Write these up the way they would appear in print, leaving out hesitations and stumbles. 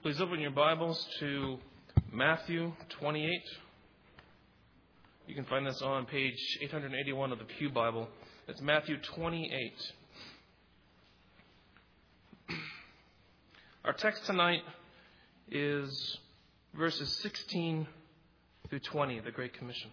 Please open your Bibles to Matthew 28. You can find this on page 881 of the Pew Bible. It's Matthew 28. Our text tonight is verses 16 through 20, the Great Commission.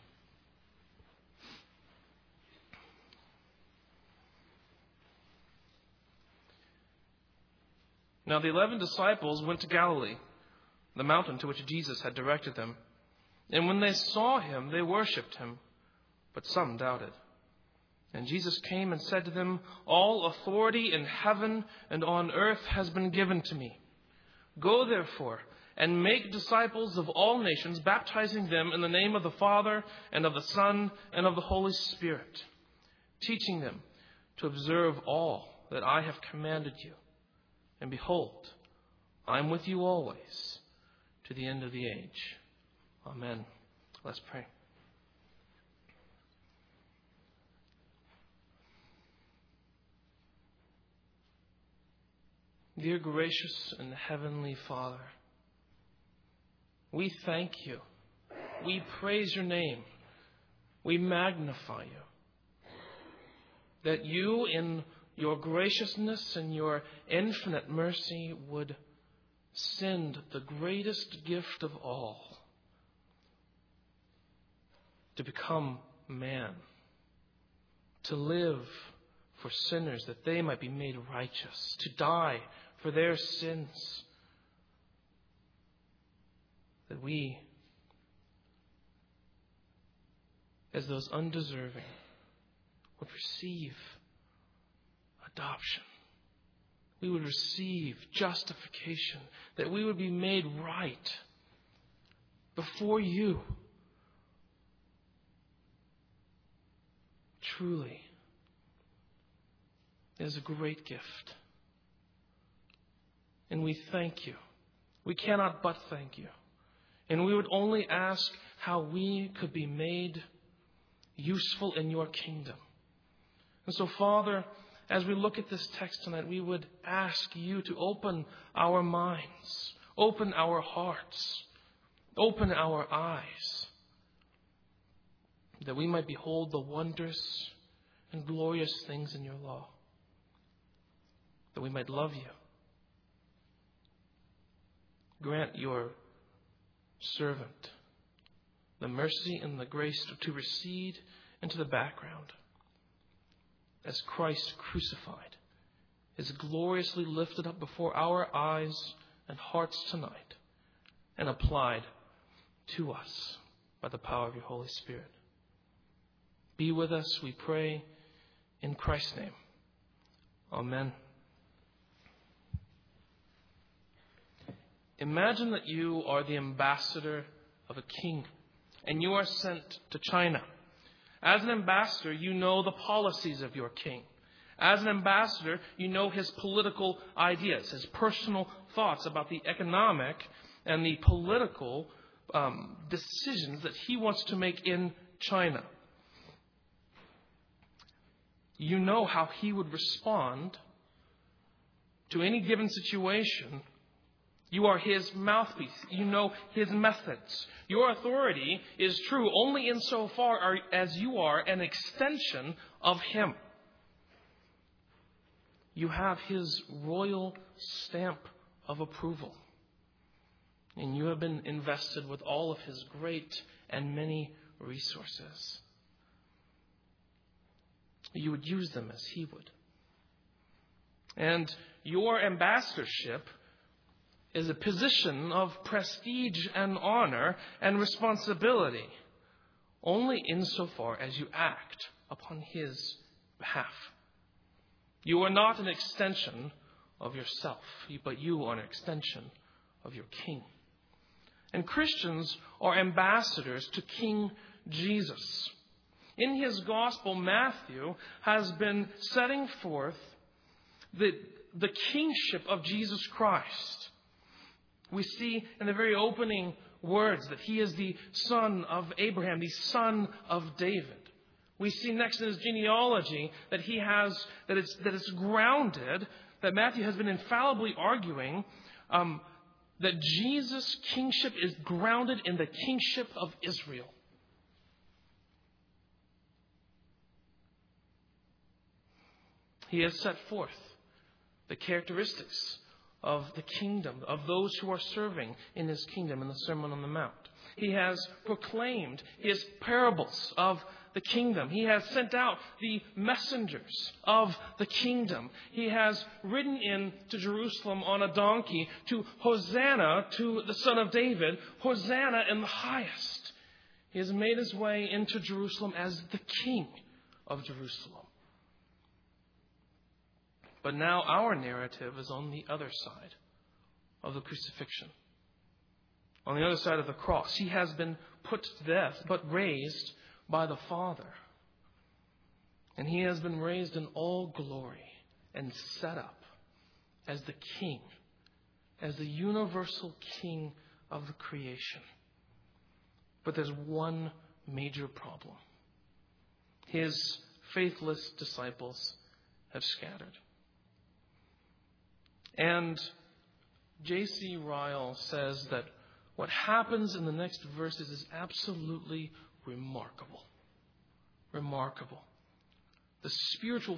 Now the 11 disciples went to Galilee, the mountain to which Jesus had directed them. And when they saw him, they worshipped him, but some doubted. And Jesus came and said to them, "All authority in heaven and on earth has been given to me. Go therefore and make disciples of all nations, baptizing them in the name of the Father and of the Son and of the Holy Spirit, teaching them to observe all that I have commanded you. And behold, I am with you always to the end of the age." Amen. Let's pray. Dear gracious and heavenly Father, we thank you. We praise your name. We magnify you. That you, in your graciousness and your infinite mercy, would send the greatest gift of all, to become man, to live for sinners that they might be made righteous, to die for their sins, that we, as those undeserving, would receive adoption. We would receive justification, that we would be made right before you. Truly, it is a great gift. And we thank you. We cannot but thank you. And we would only ask how we could be made useful in your kingdom. And so, Father, as we look at this text tonight, we would ask you to open our minds, open our hearts, open our eyes, that we might behold the wondrous and glorious things in your law, that we might love you. Grant your servant the mercy and the grace to recede into the background as Christ crucified is gloriously lifted up before our eyes and hearts tonight and applied to us by the power of your Holy Spirit. Be with us, we pray, in Christ's name. Amen. Imagine that you are the ambassador of a king and you are sent to China. As an ambassador, you know the policies of your king. As an ambassador, you know his political ideas, his personal thoughts about the economic and the political decisions that he wants to make in China. You know how he would respond to any given situation. You are his mouthpiece. You know his methods. Your authority is true only insofar as you are an extension of him. You have his royal stamp of approval. And you have been invested with all of his great and many resources. You would use them as he would. And your ambassadorship is a position of prestige and honor and responsibility only insofar as you act upon his behalf. You are not an extension of yourself, but you are an extension of your king. And Christians are ambassadors to King Jesus. In his gospel, Matthew has been setting forth the kingship of Jesus Christ. We see in the very opening words that he is the son of Abraham, the son of David. We see next in his genealogy that it's grounded, that Matthew has been infallibly arguing that Jesus' kingship is grounded in the kingship of Israel. He has set forth the characteristics of the kingdom, of those who are serving in his kingdom in the Sermon on the Mount. He has proclaimed his parables of the kingdom. He has sent out the messengers of the kingdom. He has ridden into Jerusalem on a donkey to Hosanna to the Son of David, Hosanna in the highest. He has made his way into Jerusalem as the King of Jerusalem. But now our narrative is on the other side of the crucifixion. On the other side of the cross. He has been put to death, but raised by the Father. And he has been raised in all glory and set up as the King, as the universal King of the creation. But there's one major problem. His faithless disciples have scattered. And J.C. Ryle says that what happens in the next verses is absolutely remarkable. Remarkable. The spiritual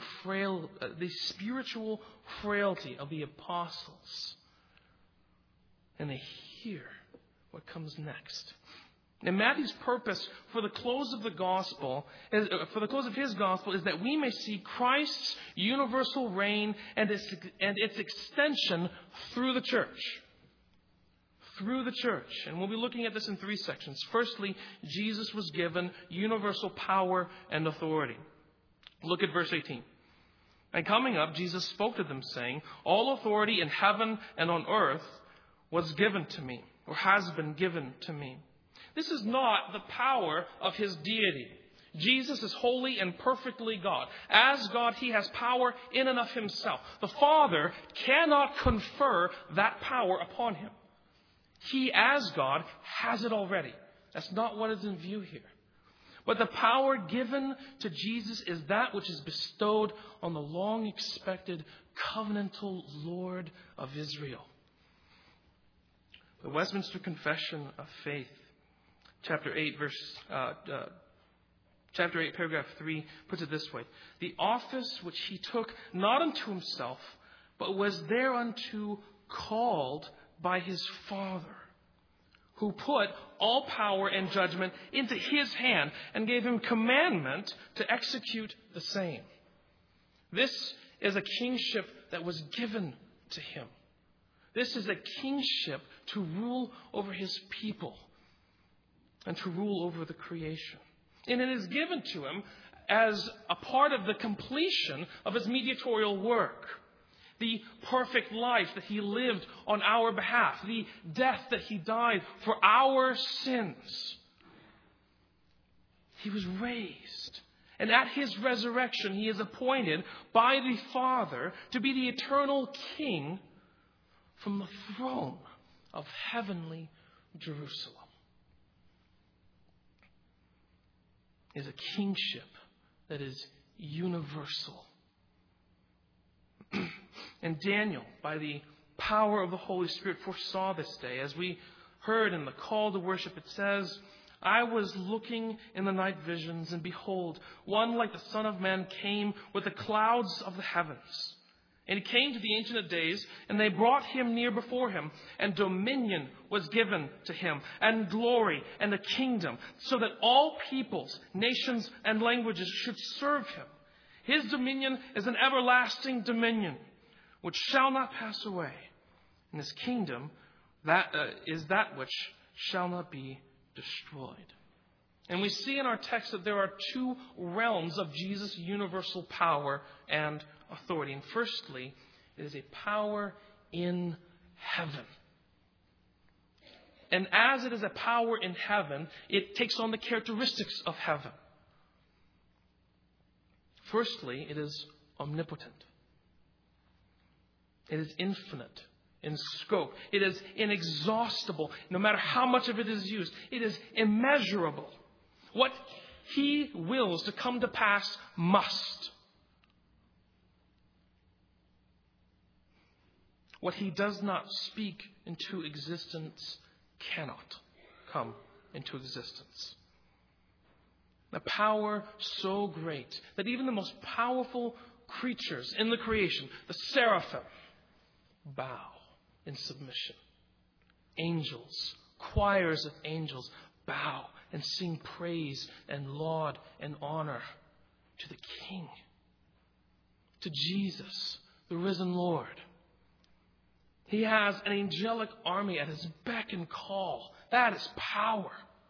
frailty of the apostles. And they hear what comes next. And Matthew's purpose for the close of the gospel, for the close of his gospel, is that we may see Christ's universal reign and its extension through the church. Through the church. And we'll be looking at this in three sections. Firstly, Jesus was given universal power and authority. Look at verse 18. And coming up, Jesus spoke to them, saying, "All authority in heaven and on earth was given to me," or has been given to me. This is not the power of his deity. Jesus is holy and perfectly God. As God, he has power in and of himself. The Father cannot confer that power upon him. He, as God, has it already. That's not what is in view here. But the power given to Jesus is that which is bestowed on the long-expected covenantal Lord of Israel. The Westminster Confession of Faith, Chapter 8, paragraph 3, puts it this way. "The office which he took not unto himself, but was thereunto called by his Father, who put all power and judgment into his hand and gave him commandment to execute the same." This is a kingship that was given to him. This is a kingship to rule over his people and to rule over the creation. And it is given to him as a part of the completion of his mediatorial work. The perfect life that he lived on our behalf. The death that he died for our sins. He was raised. And at his resurrection, he is appointed by the Father to be the eternal King from the throne of heavenly Jerusalem. Is a kingship that is universal. And Daniel, by the power of the Holy Spirit, foresaw this day. As we heard in the call to worship, it says, "I was looking in the night visions, and behold, one like the Son of Man came with the clouds of the heavens. And he came to the Ancient of Days, and they brought him near before him, and dominion was given to him, and glory, and a kingdom, so that all peoples, nations, and languages should serve him. His dominion is an everlasting dominion, which shall not pass away. And his kingdom is that which shall not be destroyed." And we see in our text that there are two realms of Jesus' universal power and authority. And firstly, it is a power in heaven. And as it is a power in heaven, it takes on the characteristics of heaven. Firstly, it is omnipotent. It is infinite in scope. It is inexhaustible. No matter how much of it is used, it is immeasurable. What he wills to come to pass must. What he does not speak into existence cannot come into existence. A power so great that even the most powerful creatures in the creation, the seraphim, bow in submission. Angels, choirs of angels, bow and sing praise and laud and honor to the King, to Jesus, the risen Lord. He has an angelic army at his beck and call. That is power.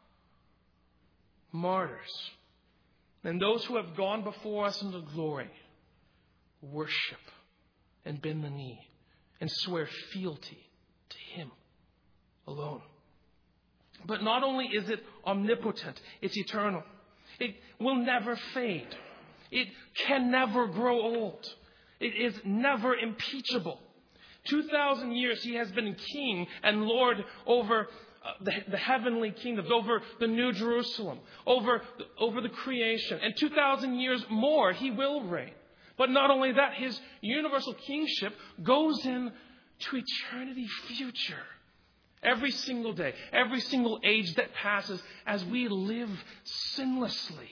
Martyrs and those who have gone before us into glory worship and bend the knee and swear fealty to Him alone. But not only is it omnipotent, it's eternal. It will never fade. It can never grow old. It is never impeachable. 2,000 years He has been King and Lord over the heavenly kingdoms, over the New Jerusalem, over the creation. And 2,000 years more He will reign. But not only that, His universal kingship goes into eternity future. Every single day, every single age that passes, as we live sinlessly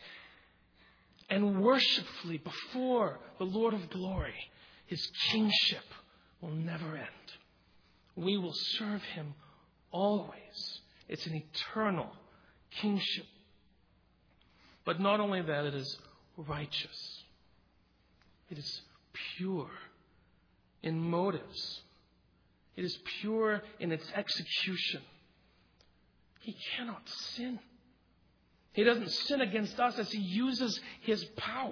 and worshipfully before the Lord of glory, His kingship will never end. We will serve Him always. It's an eternal kingship. But not only that, it is righteous. It is pure in motives. It is pure in its execution. He cannot sin. He doesn't sin against us as He uses His power.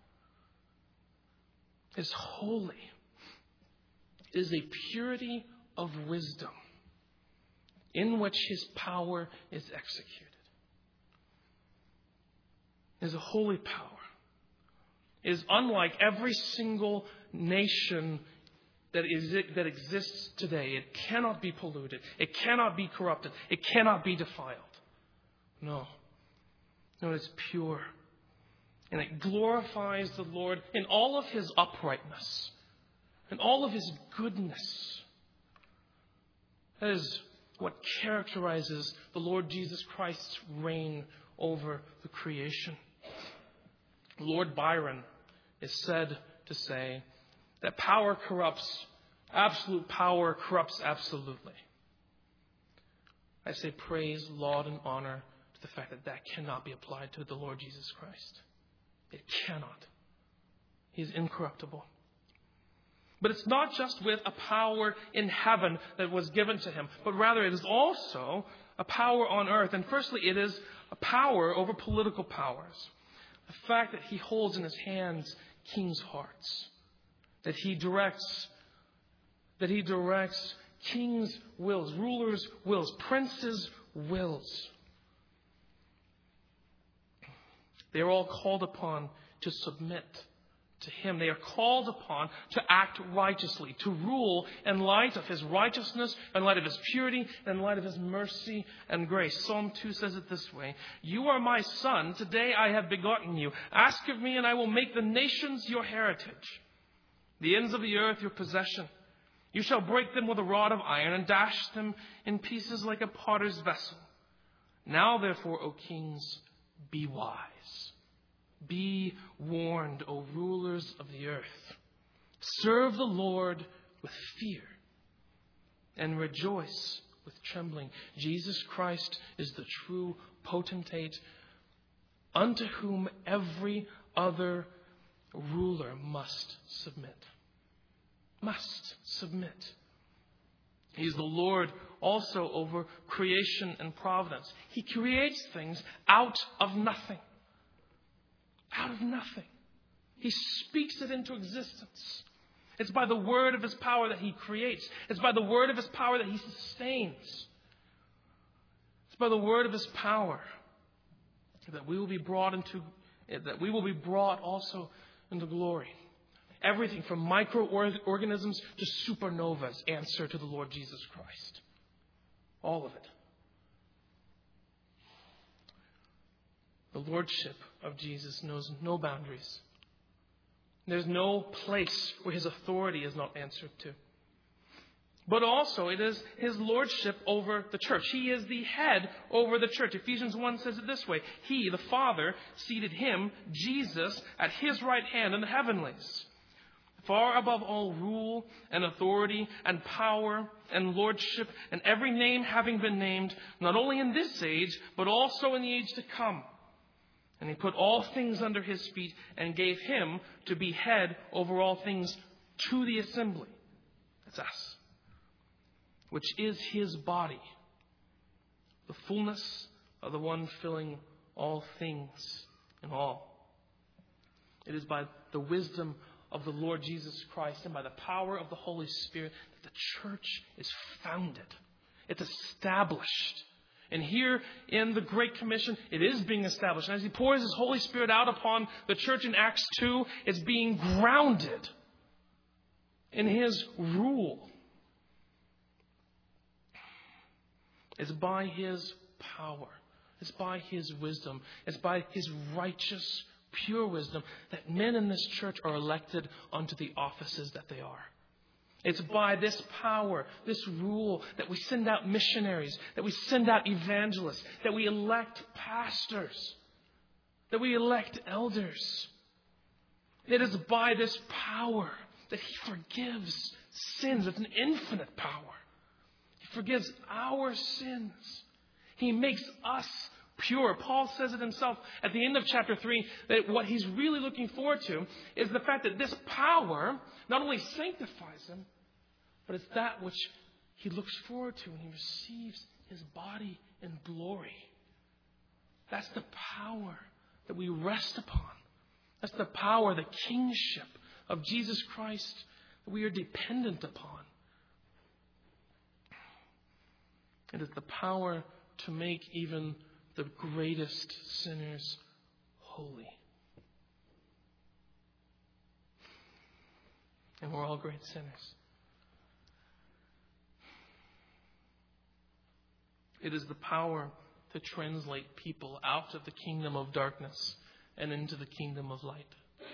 It is holy. It is a purity of wisdom in which His power is executed. It is a holy power. It is unlike every single nation that exists today. It cannot be polluted. It cannot be corrupted. It cannot be defiled. No, it is pure. And it glorifies the Lord in all of His uprightness, in all of His goodness. That is what characterizes the Lord Jesus Christ's reign over the creation. Lord Byron is said to say that power corrupts, absolute power corrupts absolutely. I say praise, laud, and honor to the fact that that cannot be applied to the Lord Jesus Christ. It cannot. He is incorruptible. But it's not just with a power in heaven that was given to Him, but rather it is also a power on earth. And firstly, it is a power over political powers. The fact that He holds in His hands kings' hearts. That He directs kings' wills, rulers' wills, princes' wills. They are all called upon to submit to Him. They are called upon to act righteously, to rule in light of His righteousness, in light of His purity, in light of His mercy and grace. Psalm 2 says it this way: "You are my son, today I have begotten you. Ask of me, and I will make the nations your heritage, the ends of the earth your possession. You shall break them with a rod of iron and dash them in pieces like a potter's vessel. Now therefore, O kings, be wise. Be warned, O rulers of the earth. Serve the Lord with fear and rejoice with trembling. Jesus Christ is the true potentate unto whom every other ruler must submit." Must submit. He's the Lord also over creation and providence. He creates things out of nothing. Out of nothing. He speaks it into existence. It's by the word of His power that He creates. It's by the word of His power that He sustains. It's by the word of His power that we will be brought also into glory. Everything from microorganisms to supernovas answer to the Lord Jesus Christ. All of it. The lordship of Jesus knows no boundaries. There's no place where His authority is not answered to. but also it is his lordship over the church. He is the head over the church. Ephesians 1 says it this way: He, the Father, seated him, Jesus, at his right hand in the heavenlies, far above all rule and authority and power and lordship and every name having been named, not only in this age, but also in the age to come. And he put all things under his feet and gave him to be head over all things to the assembly. That's us. Which is his body, the fullness of the one filling all things in all. It is by the wisdom of the Lord Jesus Christ and by the power of the Holy Spirit that the church is founded. It's established. And here in the Great Commission, it is being established. And as he pours his Holy Spirit out upon the church in Acts 2, it's being grounded in his rule. It's by his power. It's by his wisdom. It's by his righteous, pure wisdom that men in this church are elected unto the offices that they are. It's by this power, this rule, that we send out missionaries, that we send out evangelists, that we elect pastors, that we elect elders. It is by this power that he forgives sins. It's an infinite power. He forgives our sins. He makes us pure. Paul says it himself at the end of chapter 3 that what he's really looking forward to is the fact that this power not only sanctifies him, but it's that which he looks forward to when he receives his body in glory. That's the power that we rest upon. That's the power, the kingship of Jesus Christ that we are dependent upon. It is the power to make even the greatest sinners holy. And we're all great sinners. It is the power to translate people out of the kingdom of darkness and into the kingdom of light.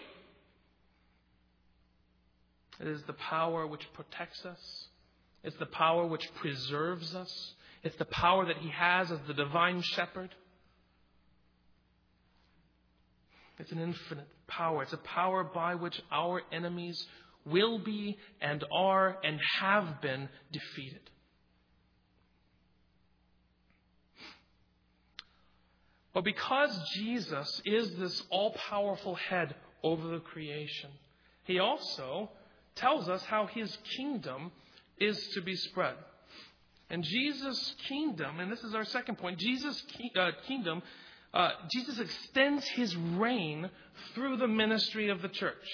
It is the power which protects us. It's the power which preserves us. It's the power that he has as the divine shepherd. It's an infinite power. It's a power by which our enemies will be and are and have been defeated. But because Jesus is this all-powerful head over the creation, he also tells us how his kingdom is to be spread. And Jesus' kingdom, and this is our second point, Jesus' kingdom, Jesus extends his reign through the ministry of the church.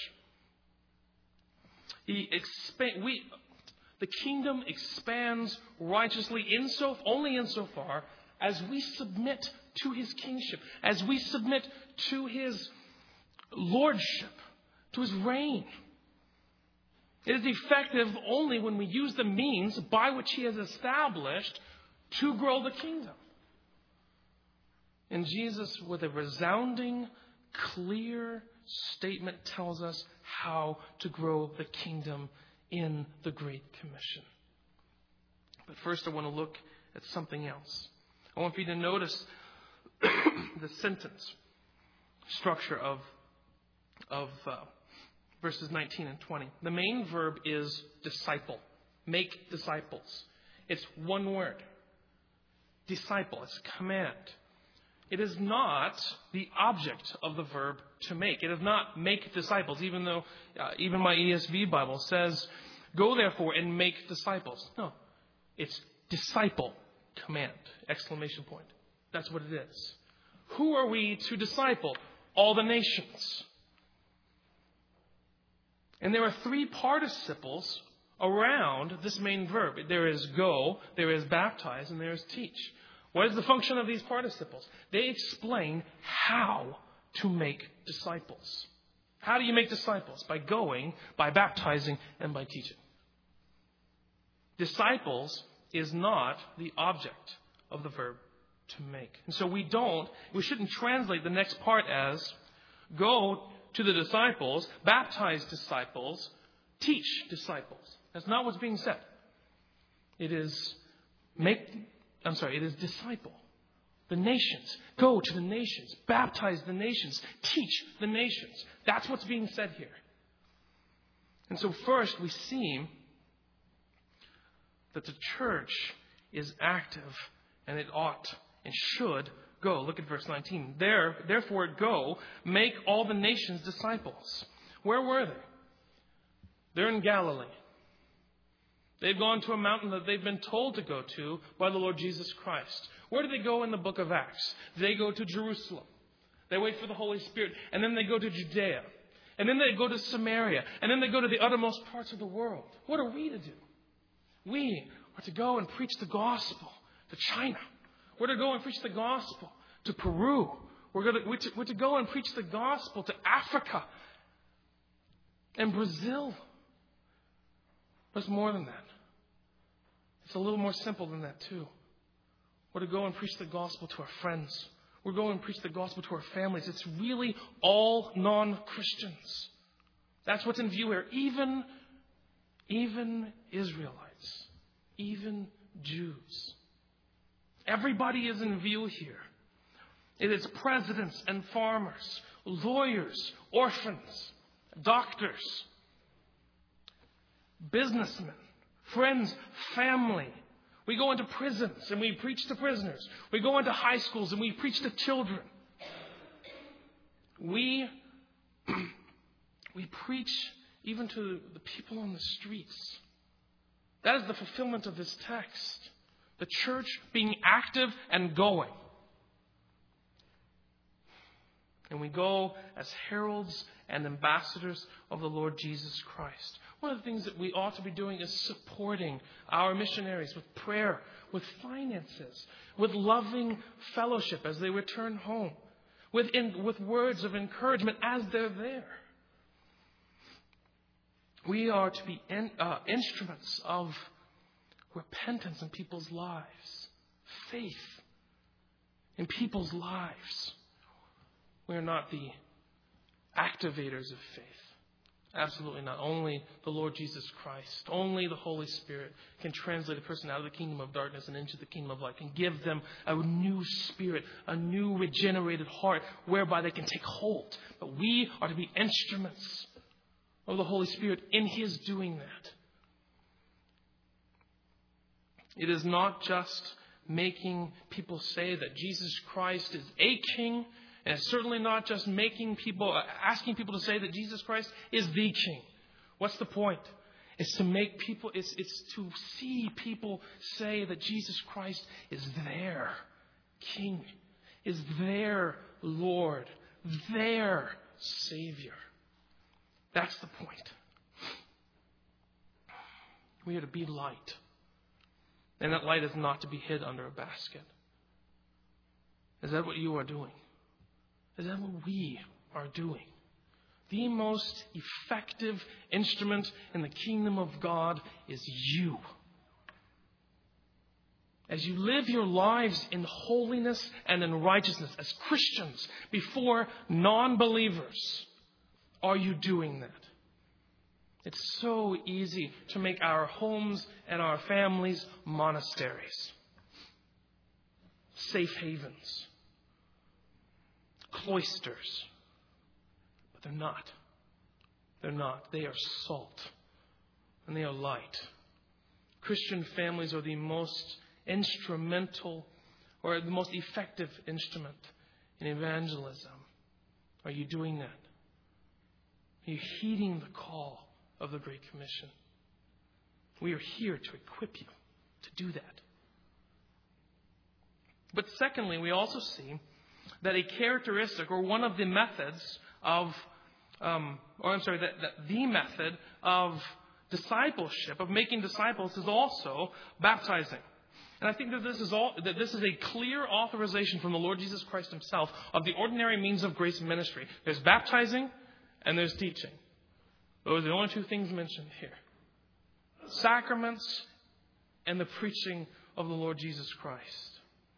The kingdom expands righteously only insofar as we submit to his kingship, as we submit to his lordship, to his reign. It is effective only when we use the means by which he has established to grow the kingdom. And Jesus, with a resounding, clear statement, tells us how to grow the kingdom in the Great Commission. But first I want to look at something else. I want you to notice the sentence structure of verses 19 and 20. The main verb is disciple. Make disciples. It's one word. Disciple. It's command. It is not the object of the verb to make. It is not make disciples, even though even my ESV Bible says, go therefore and make disciples. No, it's disciple, command, exclamation point. That's what it is. Who are we to disciple? All the nations. And there are three participles around this main verb. There is go, there is baptize, and there is teach. What is the function of these participles? They explain how to make disciples. How do you make disciples? By going, by baptizing, and by teaching. Disciples is not the object of the verb to make. And so we shouldn't translate the next part as go to the disciples, baptize disciples, teach disciples. That's not what's being said. It is disciple the nations. Go to the nations. Baptize the nations. Teach the nations. That's what's being said here. And so first we see that the church is active and it ought and should go. Look at verse 19. Therefore go, make all the nations disciples. Where were they? They're in Galilee. They've gone to a mountain that they've been told to go to by the Lord Jesus Christ. Where do they go in the book of Acts? They go to Jerusalem. They wait for the Holy Spirit. And then they go to Judea. And then they go to Samaria. And then they go to the uttermost parts of the world. What are we to do? We are to go and preach the gospel to China. We're to go and preach the gospel to Peru. We're to go and preach the gospel to Africa and Brazil. But it's more than that. It's a little more simple than that too. We're to go and preach the gospel to our friends. We're going and preach the gospel to our families. It's really all non-Christians. That's what's in view here. Even Israelites. Even Jews. Everybody is in view here. It is presidents and farmers, lawyers, orphans, doctors, businessmen, friends, family. We go into prisons and we preach to prisoners. We go into high schools and we preach to children. We preach even to the people on the streets. That is the fulfillment of this text. The church being active and going. And we go as heralds and ambassadors of the Lord Jesus Christ. One of the things that we ought to be doing is supporting our missionaries with prayer, with finances, with loving fellowship as they return home, with words of encouragement as they're there. We are to be instruments of repentance in people's lives, faith in people's lives. We are not the activators of faith. Absolutely not. Only the Lord Jesus Christ, only the Holy Spirit can translate a person out of the kingdom of darkness and into the kingdom of light, can give them a new spirit, a new regenerated heart whereby they can take hold. But we are to be instruments of the Holy Spirit in His doing that. It is not just making people say that Jesus Christ is a king. And it's certainly not just asking people to say that Jesus Christ is the King. What's the point? It's to make people, it's to see people say that Jesus Christ is their King, is their Lord, their Savior. That's the point. We are to be light. And that light is not to be hid under a basket. Is that what you are doing? Is that what we are doing? The most effective instrument in the kingdom of God is you. As you live your lives in holiness and in righteousness as Christians before non-believers, are you doing that? It's so easy to make our homes and our families monasteries, safe havens, cloisters. But they're not. They're not. They are salt. And they are light. Christian families are the most instrumental or the most effective instrument in evangelism. Are you doing that? Are you heeding the call of the Great Commission? We are here to equip you to do that. But secondly, we also see that a characteristic or one of the methods of, the method of discipleship, of making disciples, is also baptizing. And I think that this is a clear authorization from the Lord Jesus Christ Himself of the ordinary means of grace ministry. There's baptizing and there's teaching. Those are the only two things mentioned here. Sacraments and the preaching of the Lord Jesus Christ.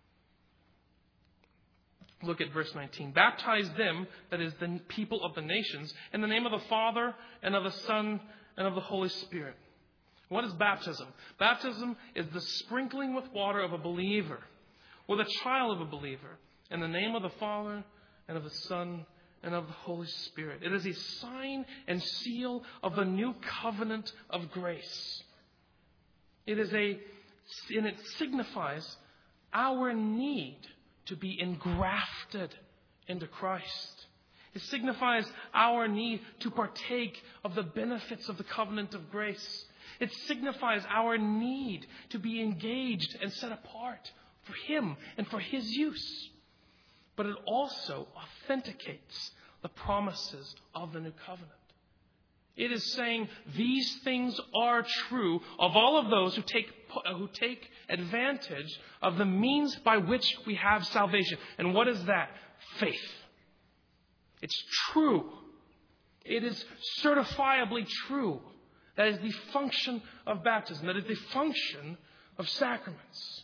Look at verse 19. Baptize them, that is the people of the nations, in the name of the Father and of the Son and of the Holy Spirit. What is baptism? Baptism is the sprinkling with water of a believer, or the child of a believer, in the name of the Father and of the Son and of the Holy Spirit. It is a sign and seal of the new covenant of grace. And it signifies our need to be engrafted into Christ. It signifies our need to partake of the benefits of the covenant of grace. It signifies our need to be engaged and set apart for Him and for His use. But it also authenticates the promises of the new covenant. It is saying these things are true of all of those who take advantage of the means by which we have salvation. And what is that? Faith. It's true. It is certifiably true. That is the function of baptism. That is the function of sacraments.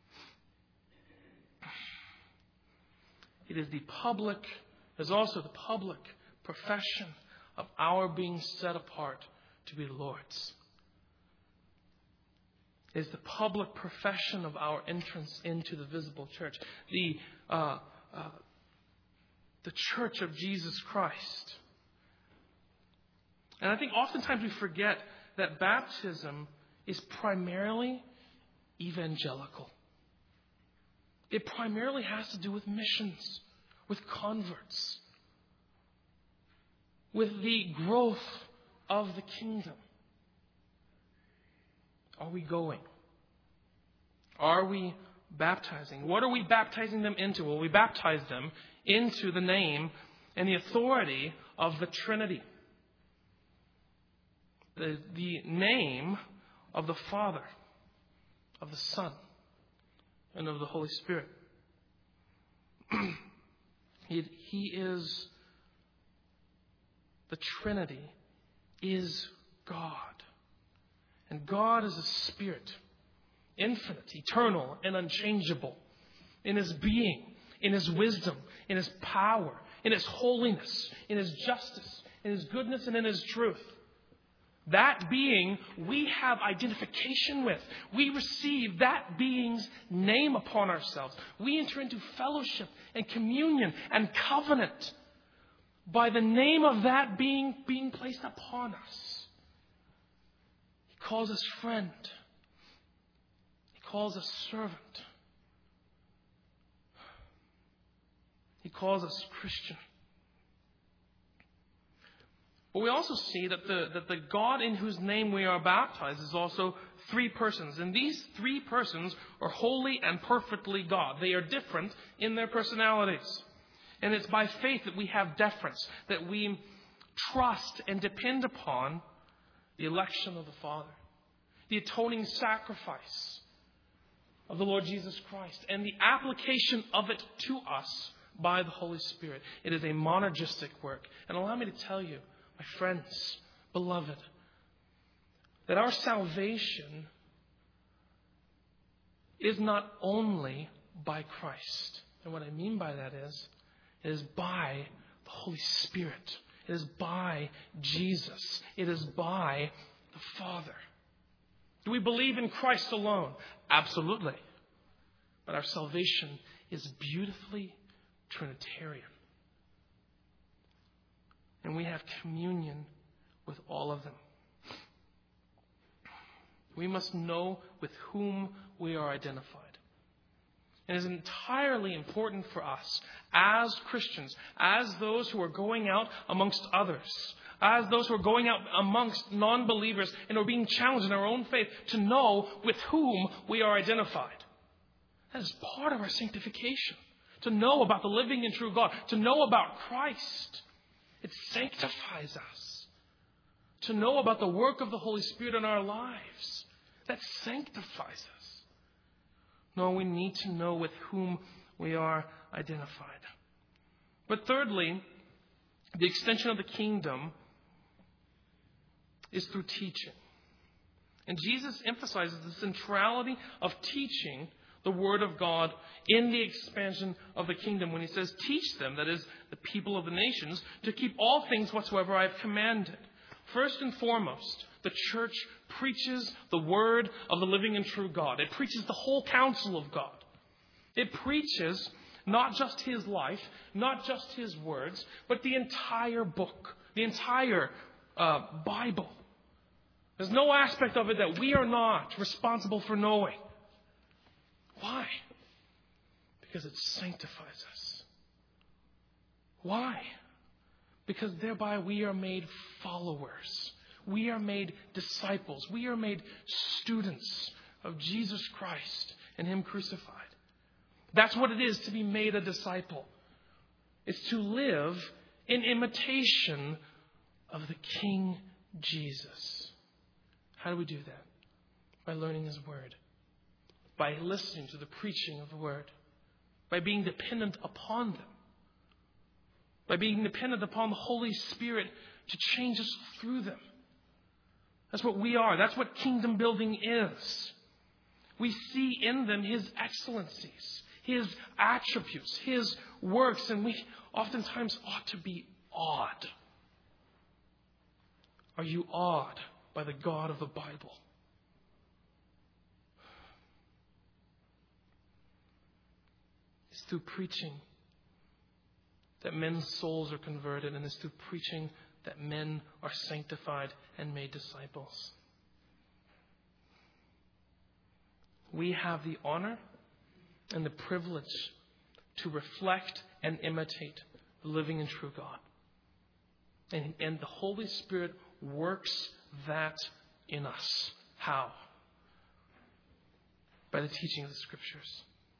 It is also the public profession of our being set apart to be the Lord's. It is the public profession of our entrance into the visible church. The church of Jesus Christ. And I think oftentimes we forget that baptism is primarily evangelical. It primarily has to do with missions, with converts, with the growth of the kingdom. Are we going? Are we baptizing? What are we baptizing them into? Well, we baptize them into the name and the authority of the Trinity. The name of the Father, of the Son, and of the Holy Spirit. He is, the Trinity is God. And God is a spirit, infinite, eternal, and unchangeable in His being, in His wisdom, in His power, in His holiness, in His justice, in His goodness, and in His truth. That being we have identification with. We receive that being's name upon ourselves. We enter into fellowship and communion and covenant by the name of that being placed upon us. He calls us friend. He calls us servant. He calls us Christian. But we also see that the God in whose name we are baptized is also three persons. And these three persons are wholly and perfectly God. They are different in their personalities. And it's by faith that we have deference, that we trust and depend upon the election of the Father, the atoning sacrifice of the Lord Jesus Christ, and the application of it to us by the Holy Spirit. It is a monergistic work. And allow me to tell you, my friends, beloved, that our salvation is not only by Christ. And what I mean by that is, it is by the Holy Spirit. It is by Jesus. It is by the Father. Do we believe in Christ alone? Absolutely. But our salvation is beautifully Trinitarian. And we have communion with all of them. We must know with whom we are identified. It is entirely important for us as Christians, as those who are going out amongst others, as those who are going out amongst non-believers and are being challenged in our own faith, to know with whom we are identified. That is part of our sanctification. To know about the living and true God, to know about Christ. It sanctifies us. To know about the work of the Holy Spirit in our lives. That sanctifies us. No, we need to know with whom we are identified. But thirdly, the extension of the kingdom is through teaching. And Jesus emphasizes the centrality of teaching the Word of God in the expansion of the kingdom when He says, teach them, that is, the people of the nations, to keep all things whatsoever I have commanded. First and foremost, the church preaches the word of the living and true God. It preaches the whole counsel of God. It preaches not just his life, not just his words, but the entire book, the entire Bible. There's no aspect of it that we are not responsible for knowing. Why? Because it sanctifies us. Why? Because thereby we are made followers. We are made disciples. We are made students of Jesus Christ and him crucified. That's what it is to be made a disciple. It's to live in imitation of the King Jesus. How do we do that? By learning his word. By listening to the preaching of the word. By being dependent upon them. By being dependent upon the Holy Spirit to change us through them. That's what we are. That's what kingdom building is. We see in them his excellencies, his attributes, his works, and we oftentimes ought to be awed. Are you awed by the God of the Bible? It's through preaching that men's souls are converted, and it's through preaching that men are sanctified and made disciples. We have the honor and the privilege to reflect and imitate the living and true God. And the Holy Spirit works that in us. How? By the teaching of the Scriptures.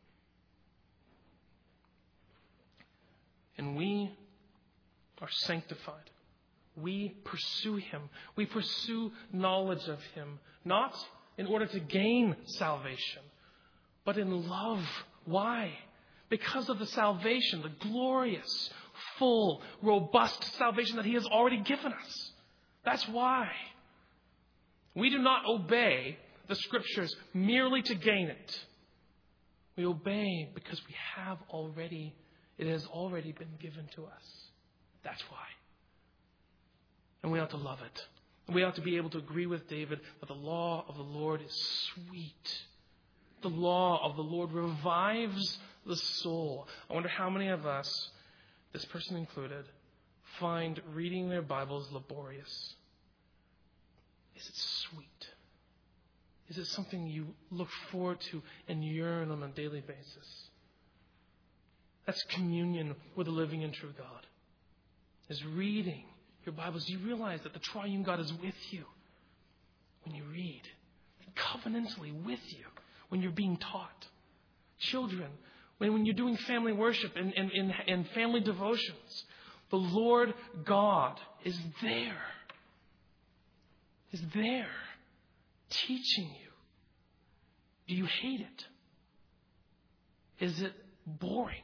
And we are sanctified. We pursue him. We pursue knowledge of him, not in order to gain salvation, but in love. Why? Because of the salvation, the glorious, full, robust salvation that he has already given us. That's why. We do not obey the Scriptures merely to gain it. We obey because it has already been given to us. That's why. And we ought to love it. We ought to be able to agree with David that the law of the Lord is sweet. The law of the Lord revives the soul. I wonder how many of us, this person included, find reading their Bibles laborious. Is it sweet? Is it something you look forward to and yearn on a daily basis? That's communion with the living and true God. Is reading your Bibles. You realize that the triune God is with you when you read. Covenantally with you when you're being taught. Children, when you're doing family worship and family devotions, the Lord God is there. Is there teaching you. Do you hate it? Is it boring?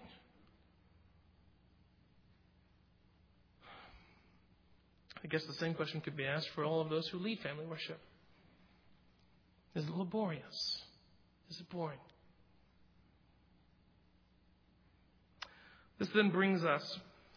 I guess the same question could be asked for all of those who lead family worship. Is it laborious? Is it boring? This then brings us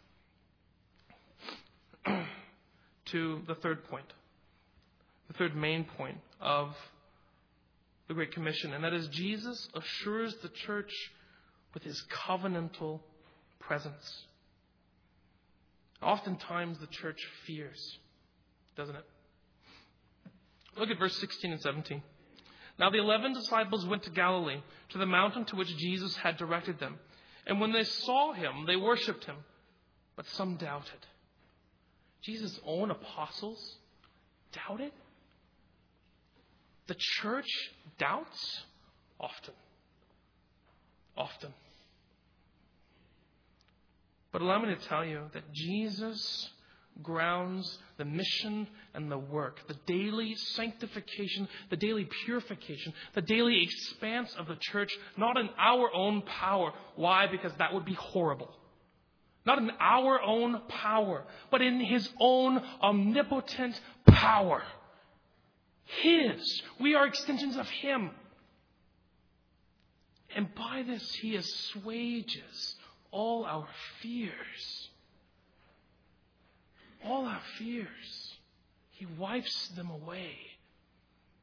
to the third point, the third main point of the Great Commission, and that is Jesus assures the church with his covenantal presence. Oftentimes the church fears, doesn't it? Look at verse 16 and 17. Now the 11 disciples went to Galilee, to the mountain to which Jesus had directed them. And when they saw him, they worshipped him, but some doubted. Jesus' own apostles doubted? The church doubts? Often. But allow me to tell you that Jesus grounds the mission and the work, the daily sanctification, the daily purification, the daily expanse of the church, not in our own power. Why? Because that would be horrible. Not in our own power, but in his own omnipotent power. His. We are extensions of him. And by this he assuages all our fears. All our fears. He wipes them away.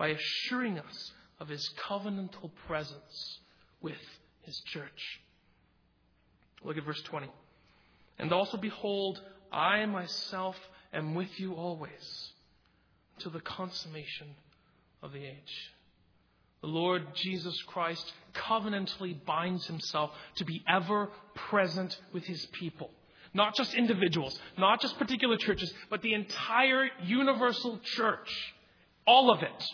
by assuring us of His covenantal presence with His church. Look at verse 20. And also, behold, I myself am with you always, to the consummation of the age. The Lord Jesus Christ covenantally binds Himself to be ever present with His people. Not just individuals, not just particular churches, but the entire universal church. All of it.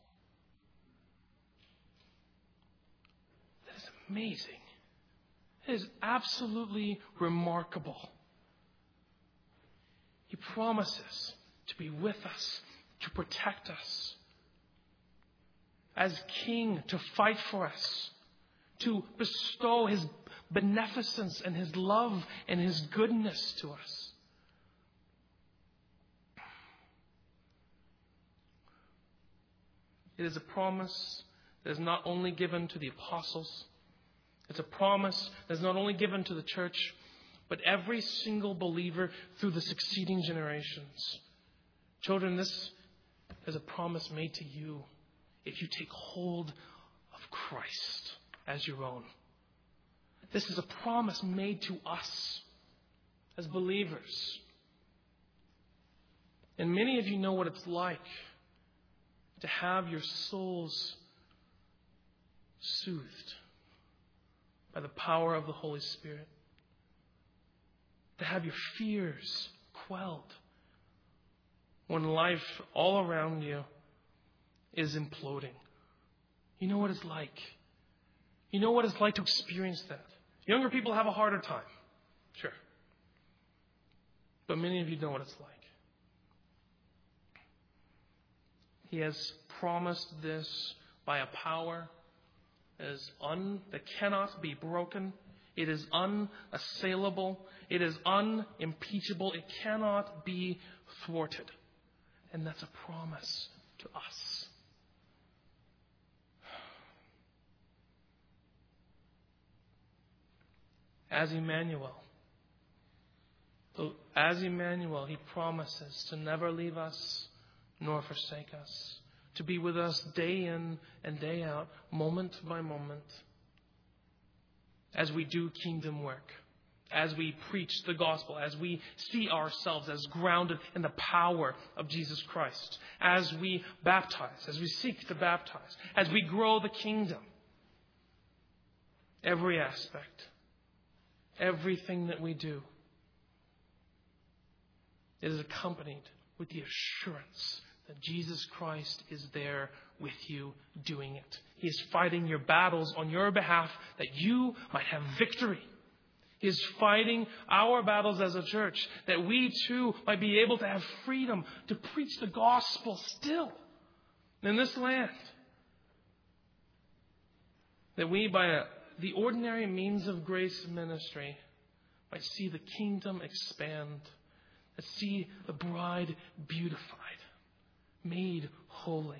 That is amazing. It is absolutely remarkable. He promises to be with us, to protect us. As King, to fight for us, to bestow His beneficence and His love and His goodness to us. It is a promise that is not only given to the apostles. It's a promise that is not only given to the church, but every single believer through the succeeding generations. Children, this is a promise made to you if you take hold of Christ as your own. This is a promise made to us as believers. And many of you know what it's like to have your souls soothed by the power of the Holy Spirit. To have your fears quelled when life all around you is imploding. You know what it's like. You know what it's like to experience that. Younger people have a harder time. Sure. But many of you know what it's like. He has promised this by a power that cannot be broken. It is unassailable. It is unimpeachable. It cannot be thwarted. And that's a promise to us. As Emmanuel, He promises to never leave us nor forsake us, to be with us day in and day out, moment by moment, as we do kingdom work, as we preach the gospel, as we see ourselves as grounded in the power of Jesus Christ, as we baptize, as we seek to baptize, as we grow the kingdom. Every aspect, everything that we do is accompanied with the assurance that Jesus Christ is there with you doing it. He is fighting your battles on your behalf that you might have victory. He is fighting our battles as a church that we too might be able to have freedom to preach the gospel still in this land. That we, by the ordinary means of grace ministry, might see the kingdom expand, and see the bride beautified, made holy.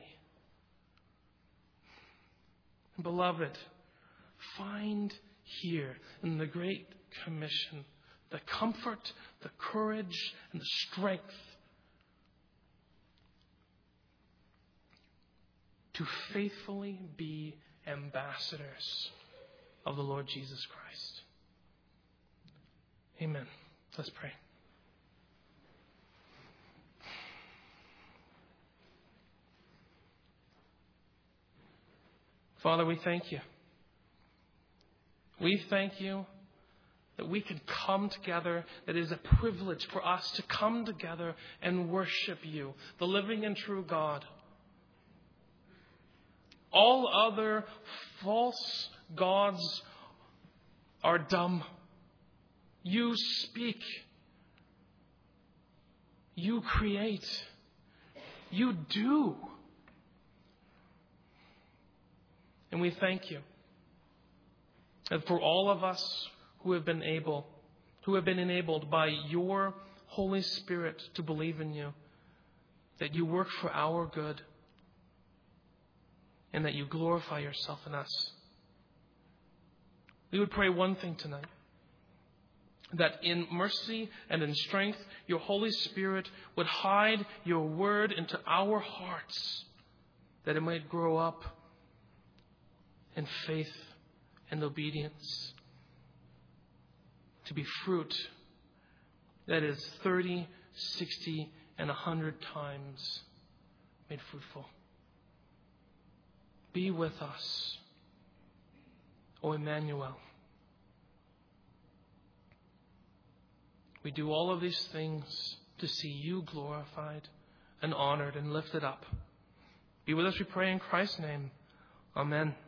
Beloved, find here in the Great Commission the comfort, the courage, and the strength to faithfully be ambassadors of the Lord Jesus Christ. Amen. Let's pray. Father, we thank you. We thank you that we can come together, that it is a privilege for us to come together and worship you, the living and true God. All other false gods are dumb. You speak. You create. You do. And we thank you. And for all of us who have been enabled by your Holy Spirit to believe in you, that you work for our good and that you glorify yourself in us. We would pray one thing tonight, that in mercy and in strength, your Holy Spirit would hide your word into our hearts, that it might grow up in faith and obedience, to be fruit that is 30, 60, and 100 times made fruitful. Be with us, O Emmanuel. We do all of these things to see you glorified and honored and lifted up. Be with us, we pray, in Christ's name. Amen.